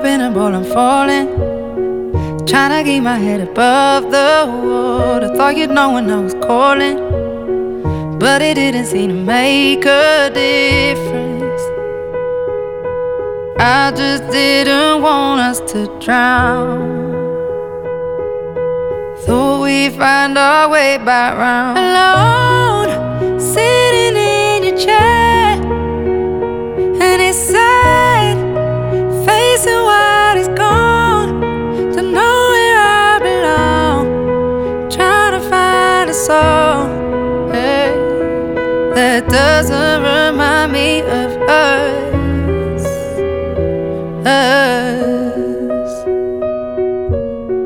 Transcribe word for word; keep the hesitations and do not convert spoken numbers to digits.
in a ball, I'm falling. Trying to keep my head above the water. Thought you'd know when I was calling, but it didn't seem to make a difference. I just didn't want us to drown. Thought we'd find our way back round. Alone, sitting in your chair, and it's sad, facing what is gone, to know where I belong, trying to find a soul, hey, that doesn't remind me of